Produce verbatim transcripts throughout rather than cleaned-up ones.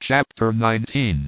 Chapter nineteen.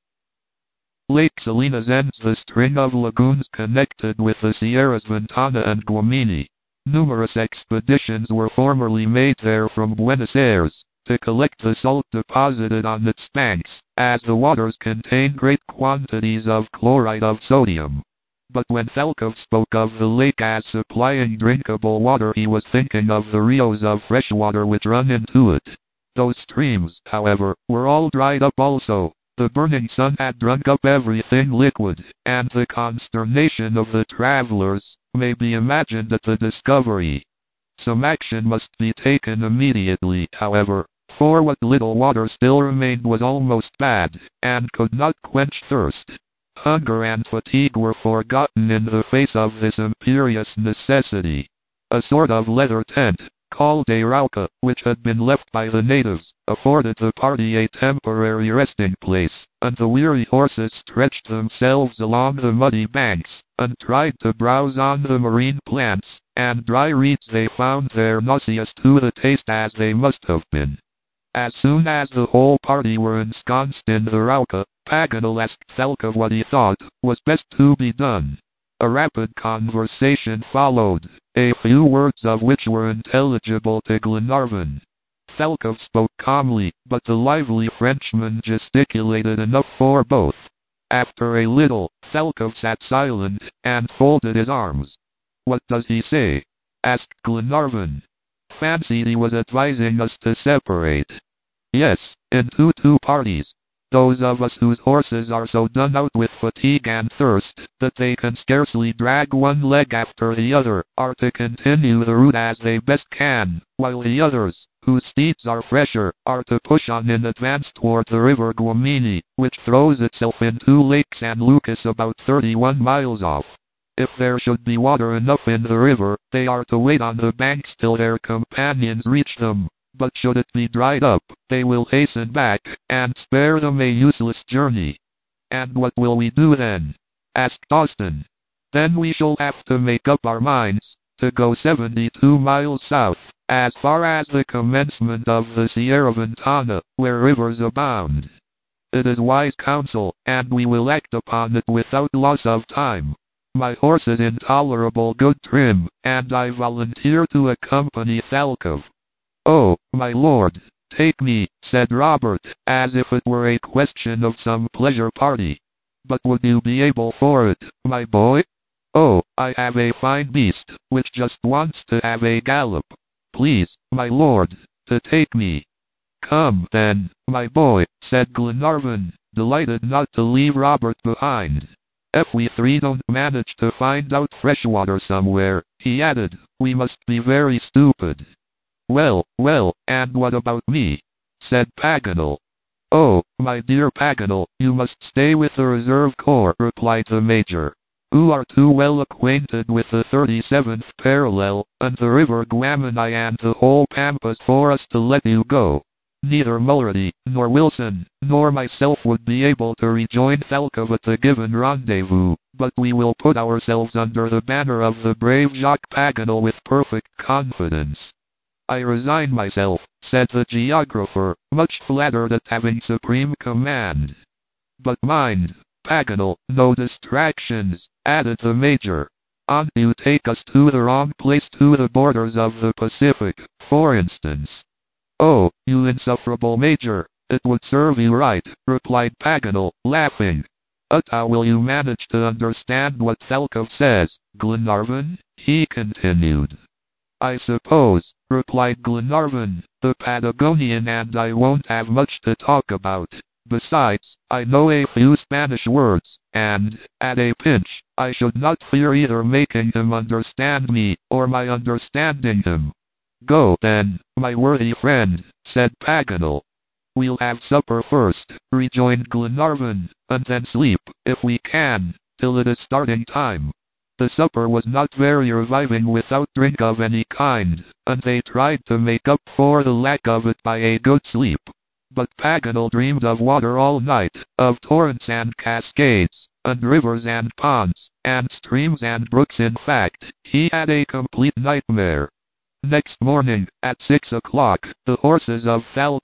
Lake Salinas ends the string of lagoons connected with the Sierras Ventana and Guamini. Numerous expeditions were formerly made there from Buenos Aires, to collect the salt deposited on its banks, as the waters contain great quantities of chloride of sodium. But when Falkov spoke of the lake as supplying drinkable water, he was thinking of the rios of freshwater which run into it. Those streams, however, were all dried up also. The burning sun had drunk up everything liquid, and the consternation of the travelers may be imagined at the discovery. Some action must be taken immediately, however, for what little water still remained was almost bad, and could not quench thirst. Hunger and fatigue were forgotten in the face of this imperious necessity. A sort of leather tent, called a rauca, which had been left by the natives, afforded the party a temporary resting place, and the weary horses stretched themselves along the muddy banks, and tried to browse on the marine plants, and dry reeds they found there nauseous to the taste as they must have been. As soon as the whole party were ensconced in the rauca, Paganel asked Falkov what he thought was best to be done. A rapid conversation followed, a few words of which were intelligible to Glenarvan. Falkov spoke calmly, but the lively Frenchman gesticulated enough for both. After a little, Falkov sat silent, and folded his arms. "What does he say?" asked Glenarvan. "Fancied he was advising us to separate." "Yes, into two parties. Those of us whose horses are so done out with fatigue and thirst that they can scarcely drag one leg after the other, are to continue the route as they best can, while the others, whose steeds are fresher, are to push on in advance toward the river Guamini, which throws itself into Lake San Lucas about thirty-one miles off. If there should be water enough in the river, they are to wait on the banks till their companions reach them. But should it be dried up, they will hasten back, and spare them a useless journey." "And what will we do then?" asked Austin. "Then we shall have to make up our minds to go seventy-two miles south, as far as the commencement of the Sierra Ventana, where rivers abound. It is wise counsel, and we will act upon it without loss of time. My horse is in tolerable good trim, and I volunteer to accompany Falkov." "Oh, my lord, take me," said Robert, as if it were a question of some pleasure party. "But would you be able for it, my boy?" "Oh, I have a fine beast, which just wants to have a gallop. Please, my lord, to take me." "Come, then, my boy," said Glenarvan, delighted not to leave Robert behind. "If we three don't manage to find out fresh water somewhere," he added, "we must be very stupid." "Well, well, and what about me?" said Paganel. "Oh, my dear Paganel, you must stay with the reserve corps," replied the major, "who are too well acquainted with the thirty-seventh parallel, and the river Guamini and the whole Pampas for us to let you go. Neither Mulrady, nor Wilson, nor myself would be able to rejoin Falkov at the given rendezvous, but we will put ourselves under the banner of the brave Jacques Paganel with perfect confidence." "I resign myself," said the geographer, much flattered at having supreme command. "But mind, Paganel, no distractions," added the major. "On you take us to the wrong place, to the borders of the Pacific, for instance." "Oh, you insufferable major, it would serve you right," replied Paganel, laughing. "But how will you manage to understand what Falkov says, Glenarvan?" he continued. "I suppose," replied Glenarvan, "the Patagonian and I won't have much to talk about. Besides, I know a few Spanish words, and, at a pinch, I should not fear either making him understand me, or my understanding him." "Go, then, my worthy friend," said Paganel. "We'll have supper first," rejoined Glenarvan, "and then sleep, if we can, till it is starting time." The supper was not very reviving without drink of any kind, and they tried to make up for the lack of it by a good sleep. But Paganel dreamed of water all night, of torrents and cascades, and rivers and ponds, and streams and brooks. In fact, he had a complete nightmare. Next morning, at six o'clock, the horses of Falkov,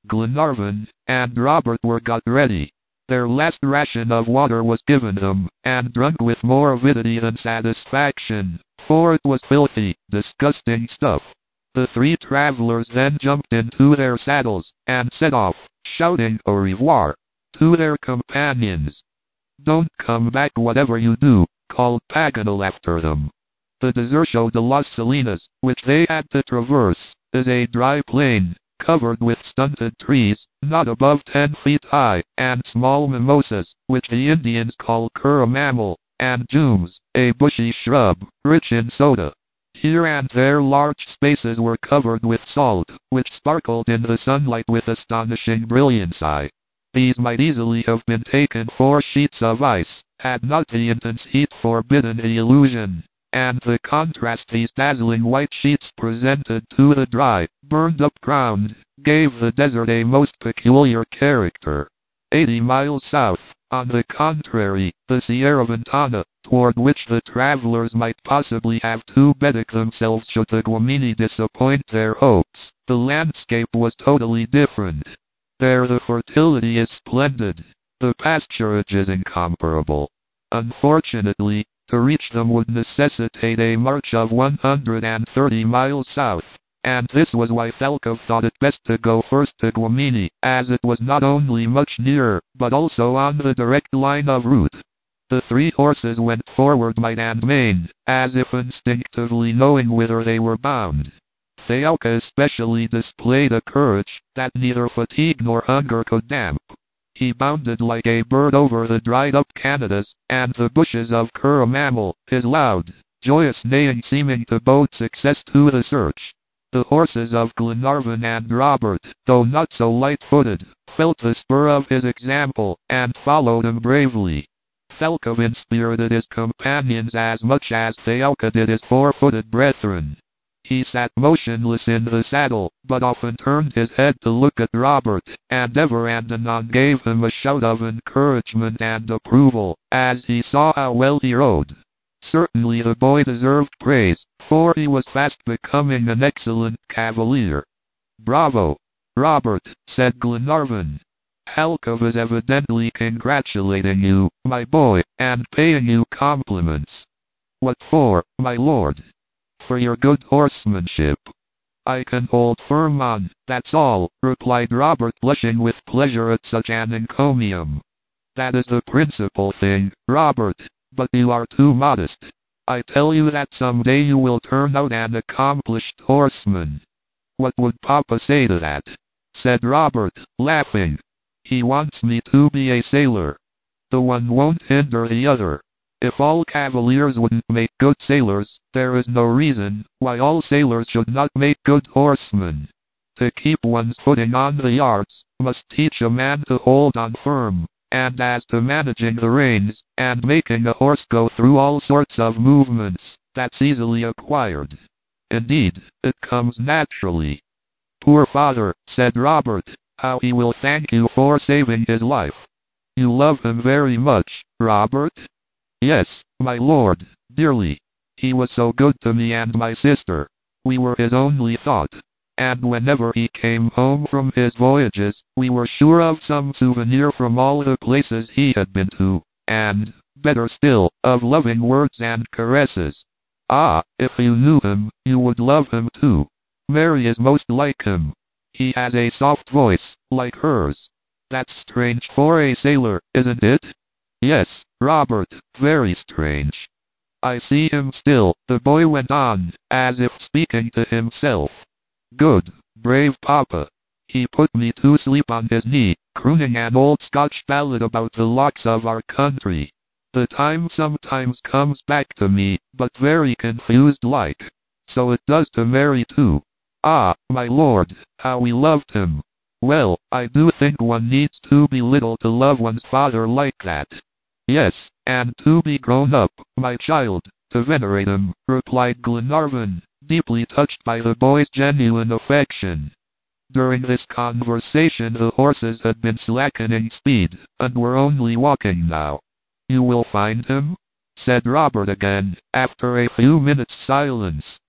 Glenarvan, and Robert were got ready. Their last ration of water was given them, and drunk with more avidity than satisfaction, for it was filthy, disgusting stuff. The three travelers then jumped into their saddles, and set off, shouting au revoir to their companions. "Don't come back whatever you do," called Paganel after them. The Deserto de las Salinas, which they had to traverse, is a dry plain, covered with stunted trees, not above ten feet high, and small mimosas, which the Indians call curamamal, and jumes, a bushy shrub, rich in soda. Here and there large spaces were covered with salt, which sparkled in the sunlight with astonishing brilliancy. These might easily have been taken for sheets of ice, had not the intense heat forbidden the illusion, and the contrast these dazzling white sheets presented to the dry, burned-up ground, gave the desert a most peculiar character. Eighty miles south, on the contrary, the Sierra Ventana, toward which the travelers might possibly have to bedeck themselves should the Guamini disappoint their hopes, the landscape was totally different. There the fertility is splendid. The pasturage is incomparable. Unfortunately, to reach them would necessitate a march of one hundred thirty miles south, and this was why Thalkov thought it best to go first to Guamini, as it was not only much nearer, but also on the direct line of route. The three horses went forward might and main, as if instinctively knowing whither they were bound. Thalka especially displayed a courage that neither fatigue nor hunger could damp. He bounded like a bird over the dried-up Canadas and the bushes of curamamal, his loud, joyous neighing seeming to bode success to the search. The horses of Glenarvan and Robert, though not so light-footed, felt the spur of his example, and followed him bravely. Thalkov inspirited his companions as much as Thalka did his four-footed brethren. He sat motionless in the saddle, but often turned his head to look at Robert, and ever and anon gave him a shout of encouragement and approval, as he saw how well he rode. Certainly the boy deserved praise, for he was fast becoming an excellent cavalier. "Bravo, Robert," said Glenarvan. "Thalkov is evidently congratulating you, my boy, and paying you compliments." "What for, my lord?" "For your good horsemanship." "I can hold firm on, that's all," replied Robert, blushing with pleasure at such an encomium. "That is the principal thing, Robert, but you are too modest. I tell you that some day you will turn out an accomplished horseman." "What would Papa say to that?" said Robert, laughing. "He wants me to be a sailor." "The one won't hinder the other. If all cavaliers wouldn't make good sailors, there is no reason why all sailors should not make good horsemen. To keep one's footing on the yards, must teach a man to hold on firm, and as to managing the reins, and making a horse go through all sorts of movements, that's easily acquired. Indeed, it comes naturally." "Poor father," said Robert, "how he will thank you for saving his life." "You love him very much, Robert?" "Yes, my lord, dearly. He was so good to me and my sister. We were his only thought. And whenever he came home from his voyages, we were sure of some souvenir from all the places he had been to, and, better still, of loving words and caresses. Ah, if you knew him, you would love him too. Mary is most like him. He has a soft voice, like hers. That's strange for a sailor, isn't it?" "Yes, Robert, very strange." "I see him still," the boy went on, as if speaking to himself. "Good, brave Papa. He put me to sleep on his knee, crooning an old Scotch ballad about the lochs of our country. The time sometimes comes back to me, but very confused like. So it does to Mary too. Ah, my lord, how we loved him. Well, I do think one needs to be little to love one's father like that." "Yes, and to be grown up, my child, to venerate him," replied Glenarvan, deeply touched by the boy's genuine affection. During this conversation the horses had been slackening speed, and were only walking now. "You will find him?" said Robert again, after a few minutes' silence.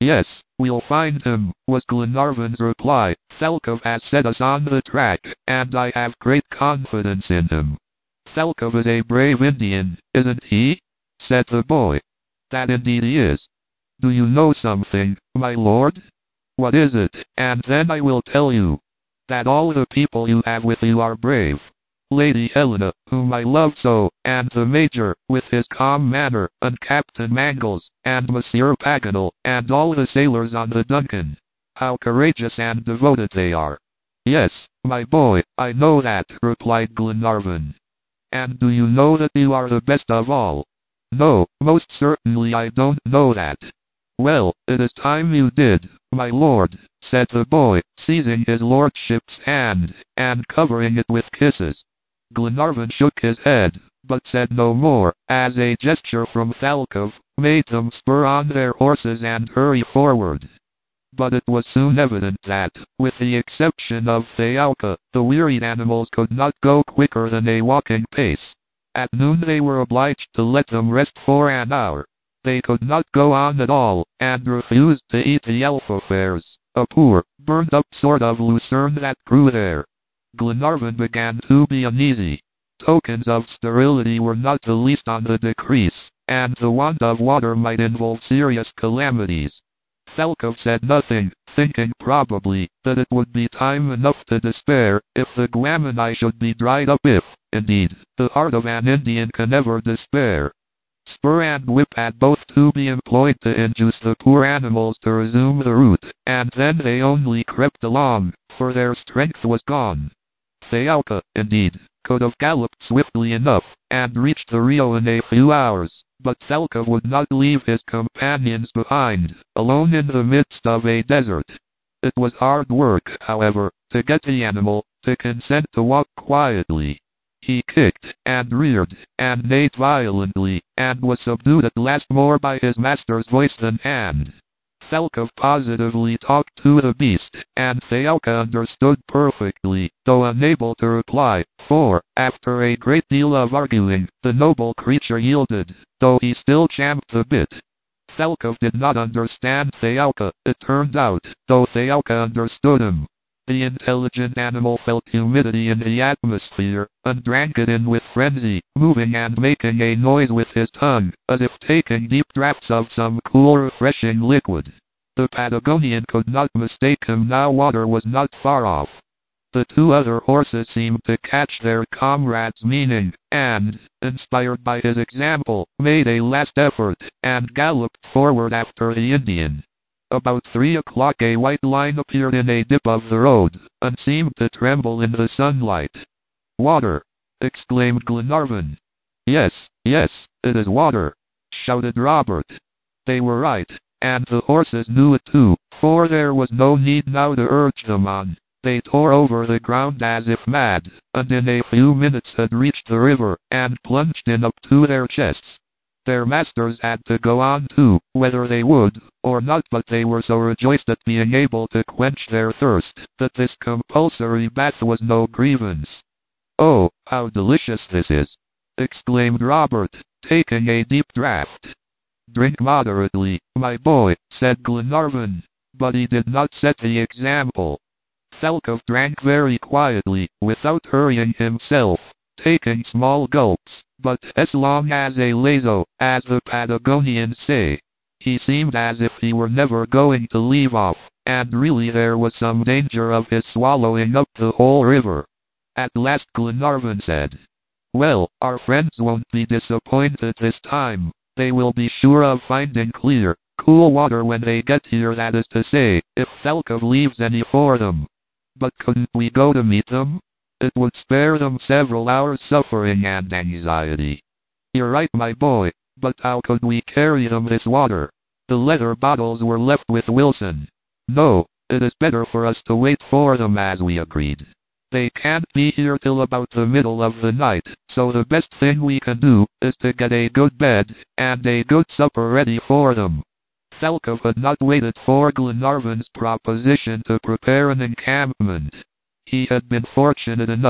Yes, we'll find him, was Glenarvan's reply. Thalkov has set us on the track, and I have great confidence in him. Thalkov is a brave Indian, isn't he? Said the boy. That indeed he is. Do you know something, my lord? What is it? And then I will tell you. That all the people you have with you are brave. Lady Helena, whom I love so, and the Major, with his calm manner, and Captain Mangles, and Monsieur Paganel, and all the sailors on the Duncan. How courageous and devoted they are. Yes, my boy, I know that, replied Glenarvan. And do you know that you are the best of all? No, most certainly I don't know that. Well, it is time you did, my lord, said the boy, seizing his lordship's hand, and covering it with kisses. Glenarvan shook his head, but said no more, as a gesture from Thalkov made them spur on their horses and hurry forward. But it was soon evident that, with the exception of Theauka, the wearied animals could not go quicker than a walking pace. At noon they were obliged to let them rest for an hour. They could not go on at all, and refused to eat the alfafers, a poor, burned-up sort of lucerne that grew there. Glenarvan began to be uneasy. Tokens of sterility were not the least on the decrease, and the want of water might involve serious calamities. Thalkov said nothing, thinking probably that it would be time enough to despair if the Guamini should be dried up if, indeed, the heart of an Indian can never despair. Spur and whip had both to be employed to induce the poor animals to resume the route, and then they only crept along, for their strength was gone. Theauka, indeed, could have galloped swiftly enough, and reached the Rio in a few hours, but Thalkov would not leave his companions behind, alone in the midst of a desert. It was hard work, however, to get the animal to consent to walk quietly. He kicked, and reared, and neighed violently, and was subdued at last more by his master's voice than hand. Thalkov positively talked to the beast, and Theauka understood perfectly, though unable to reply, for, after a great deal of arguing, the noble creature yielded, though he still champed the bit. Thalkov did not understand Theauka, it turned out, though Theauka understood him. The intelligent animal felt humidity in the atmosphere, and drank it in with frenzy, moving and making a noise with his tongue, as if taking deep draughts of some cool refreshing liquid. The Patagonian could not mistake him now. Water was not far off. The two other horses seemed to catch their comrade's meaning, and, inspired by his example, made a last effort, and galloped forward after the Indian. About three o'clock a white line appeared in a dip of the road, and seemed to tremble in the sunlight. "Water!" exclaimed Glenarvan. "Yes, yes, it is water!" shouted Robert. They were right, and the horses knew it too, for there was no need now to urge them on. They tore over the ground as if mad, and in a few minutes had reached the river, and plunged in up to their chests. Their masters had to go on too, whether they would or not, but they were so rejoiced at being able to quench their thirst, that this compulsory bath was no grievance. "Oh, how delicious this is!" exclaimed Robert, taking a deep draught. "Drink moderately, my boy," said Glenarvan, but he did not set the example. Thalkov drank very quietly, without hurrying himself, taking small gulps, but as long as a lazo, as the Patagonians say. He seemed as if he were never going to leave off, and really there was some danger of his swallowing up the whole river. At last Glenarvan said, "Well, our friends won't be disappointed this time. They will be sure of finding clear, cool water when they get here, that is to say, if Thalkov leaves any for them. But couldn't we go to meet them? It would spare them several hours' suffering and anxiety." "You're right, my boy, but how could we carry them this water? The leather bottles were left with Wilson." "No, it is better for us to wait for them as we agreed. They can't be here till about the middle of the night, so the best thing we can do is to get a good bed, and a good supper ready for them." Thalkov had not waited for Glenarvan's proposition to prepare an encampment. He had been fortunate enough,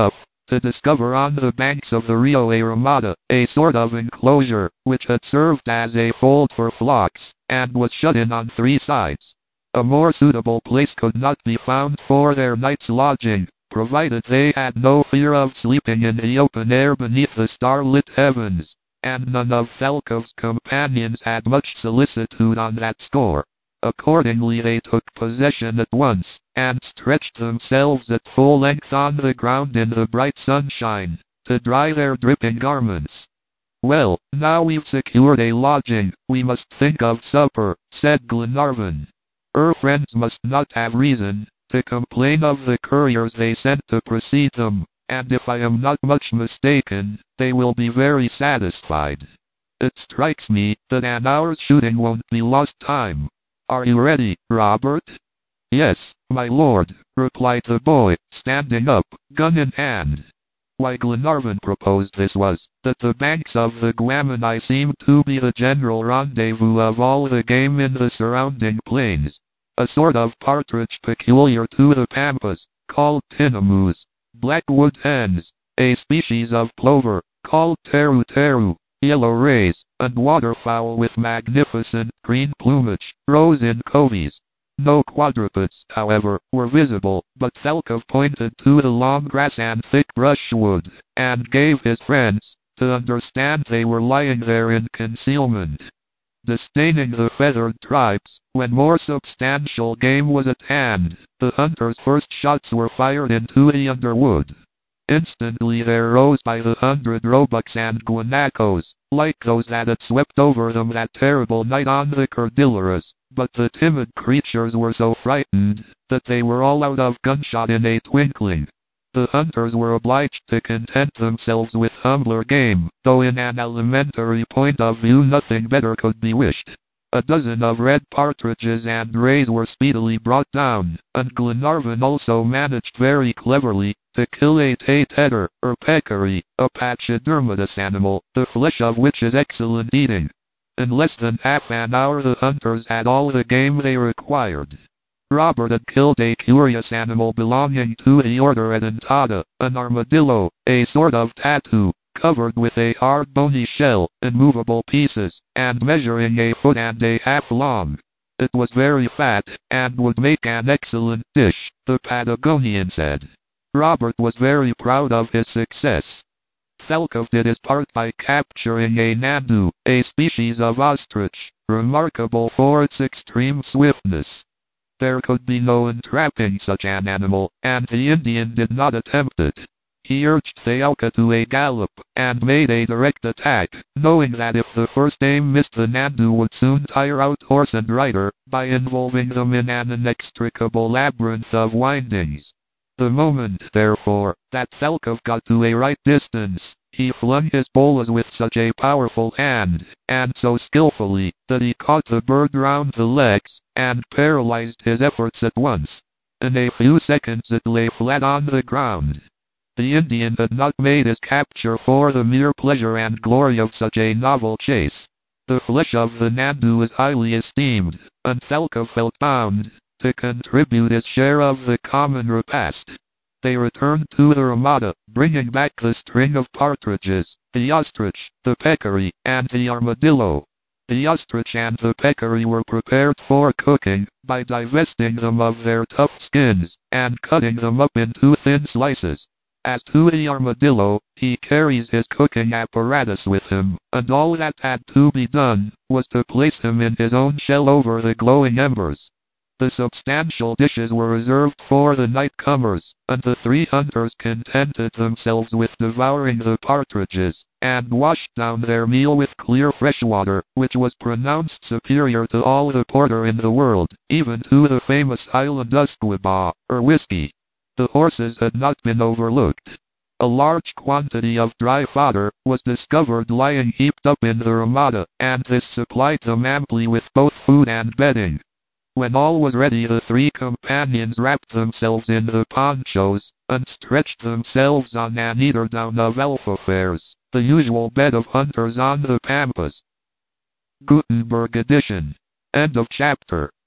to discover on the banks of the Rio a ramada, a sort of enclosure, which had served as a fold for flocks, and was shut in on three sides. A more suitable place could not be found for their night's lodging, provided they had no fear of sleeping in the open air beneath the starlit heavens, and none of Thelkov's companions had much solicitude on that score. Accordingly they took possession at once, and stretched themselves at full length on the ground in the bright sunshine, to dry their dripping garments. "Well, now we've secured a lodging, we must think of supper," said Glenarvan. "Our friends must not have reason to complain of the couriers they sent to precede them, and if I am not much mistaken, they will be very satisfied. It strikes me that an hour's shooting won't be lost time. Are you ready, Robert?" "Yes, my lord," replied the boy, standing up, gun in hand. Why Glenarvan proposed this was, that the banks of the Guamini seemed to be the general rendezvous of all the game in the surrounding plains. A sort of partridge peculiar to the Pampas, called tinamous, black wood hens, a species of plover, called teru teru, yellow rays, and waterfowl with magnificent green plumage, rose in coveys. No quadrupeds, however, were visible, but Thelkov pointed to the long grass and thick brushwood, and gave his friends to understand they were lying there in concealment. Disdaining the feathered tribes, when more substantial game was at hand, the hunters' first shots were fired into the underwood. Instantly there rose by the hundred roebucks and guanacos, like those that had swept over them that terrible night on the Cordilleras, but the timid creatures were so frightened that they were all out of gunshot in a twinkling. The hunters were obliged to content themselves with humbler game, though in an elementary point of view nothing better could be wished. A dozen of red partridges and rays were speedily brought down, and Glenarvan also managed very cleverly to kill a tay-tedder, or peccary, a pachydermatous animal, the flesh of which is excellent eating. In less than half an hour the hunters had all the game they required. Robert had killed a curious animal belonging to the order Edentata, an armadillo, a sort of tattoo, covered with a hard bony shell, in movable pieces, and measuring a foot and a half long. It was very fat, and would make an excellent dish, the Patagonian said. Robert was very proud of his success. Thelkov did his part by capturing a nandu, a species of ostrich, remarkable for its extreme swiftness. There could be no entrapping such an animal, and the Indian did not attempt it. He urged Theoka to a gallop, and made a direct attack, knowing that if the first aim missed the nandu would soon tire out horse and rider, by involving them in an inextricable labyrinth of windings. The moment, therefore, that Thelkov got to a right distance, he flung his bolas with such a powerful hand, and so skillfully, that he caught the bird round the legs, and paralyzed his efforts at once. In a few seconds it lay flat on the ground. The Indian had not made his capture for the mere pleasure and glory of such a novel chase. The flesh of the nandu is highly esteemed, and Thelkov felt bound to contribute his share of the common repast. They returned to the ramada, bringing back the string of partridges, the ostrich, the peccary, and the armadillo. The ostrich and the peccary were prepared for cooking, by divesting them of their tough skins, and cutting them up into thin slices. As to the armadillo, he carries his cooking apparatus with him, and all that had to be done was to place him in his own shell over the glowing embers. The substantial dishes were reserved for the night-comers, and the three hunters contented themselves with devouring the partridges, and washed down their meal with clear fresh water, which was pronounced superior to all the porter in the world, even to the famous Highland usquebaugh, or whiskey. The horses had not been overlooked. A large quantity of dry fodder was discovered lying heaped up in the ramada, and this supplied them amply with both food and bedding. When all was ready the three companions wrapped themselves in the ponchos, and stretched themselves on an eiderdown of alfafers, the usual bed of hunters on the Pampas. Gutenberg edition. End of chapter.